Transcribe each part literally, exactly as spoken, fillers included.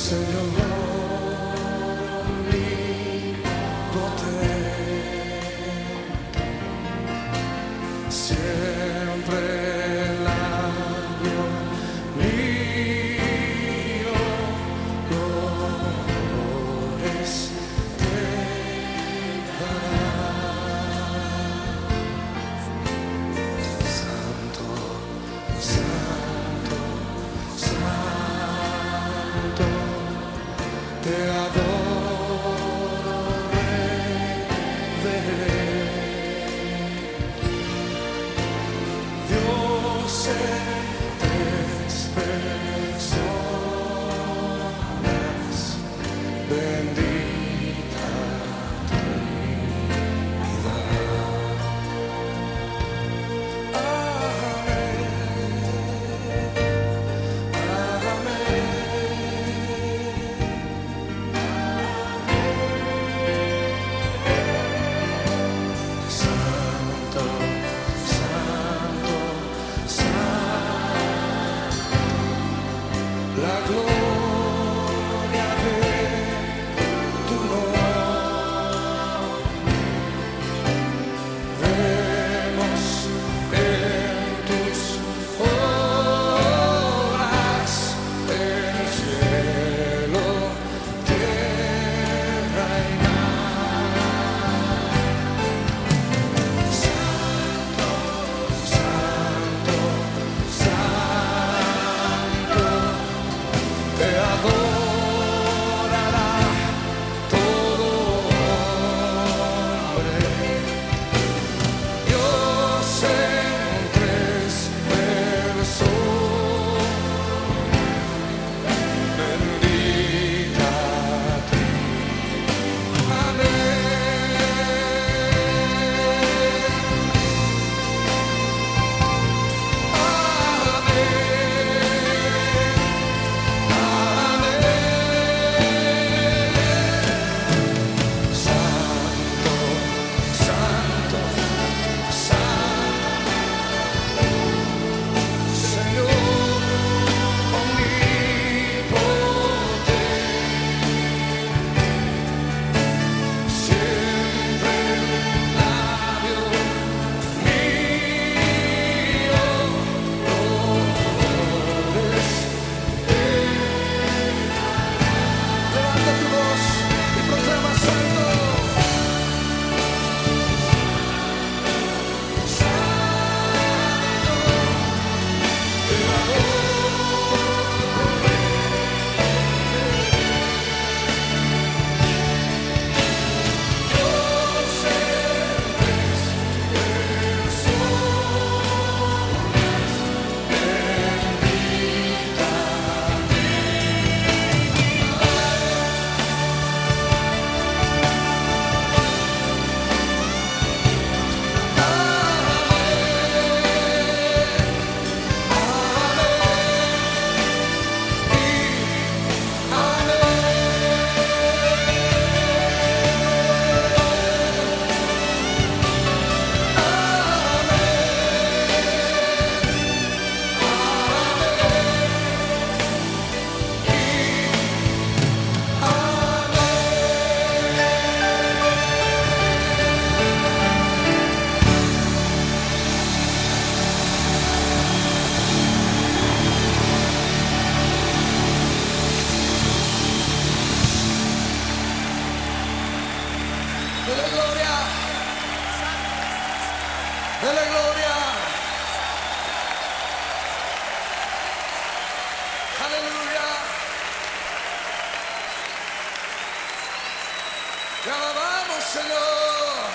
Te alabamos, Señor.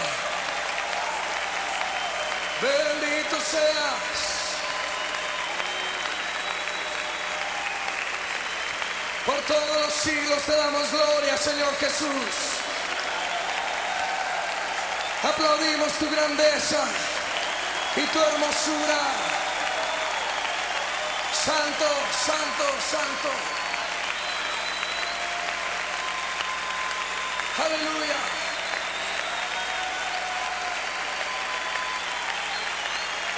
Bendito seas. Por todos los siglos te damos gloria, Señor Jesús. Aplaudimos tu grandeza y tu hermosura. Santo, santo, santo. Aleluya.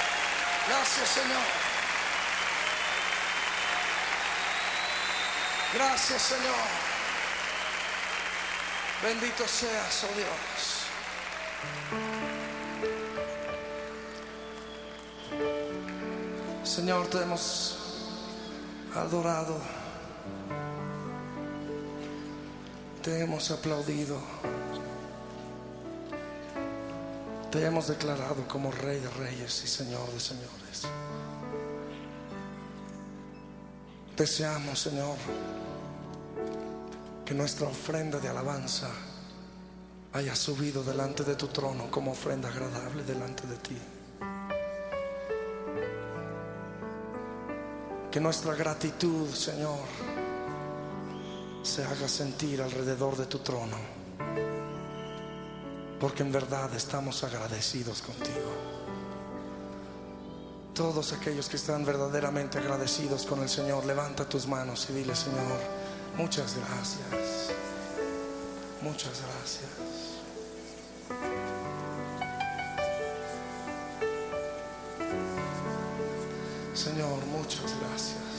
Gracias, Señor. Gracias, Señor. Bendito seas, oh Dios. Señor, te hemos adorado, te hemos aplaudido, te hemos declarado como Rey de Reyes y Señor de Señores. Deseamos, Señor, que nuestra ofrenda de alabanza haya subido delante de tu trono como ofrenda agradable delante de ti. Que nuestra gratitud, Señor, se haga sentir alrededor de tu trono, porque en verdad estamos agradecidos contigo. Todos aquellos que están verdaderamente agradecidos con el Señor, levanta tus manos y dile: Señor, muchas gracias, muchas gracias. Señor, muchas gracias.